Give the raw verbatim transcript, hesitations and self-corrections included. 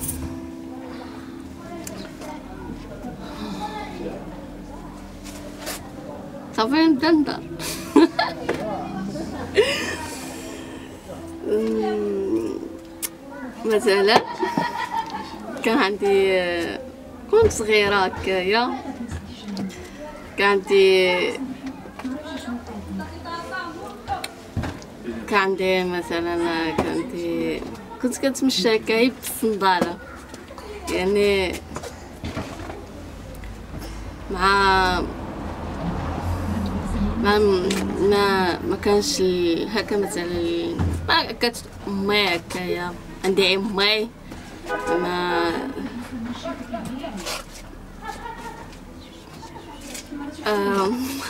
صافي نبدا نضر. مثلا كان عندي كنت صغيره هكايا، كان عندي كان عندي مثلا كان عندي كنت كنتمشى هكايا بالصنداله، يعني مع ما ما ما كانش هكا مثلا ما كانت امي هكايا، عندي امي ما آه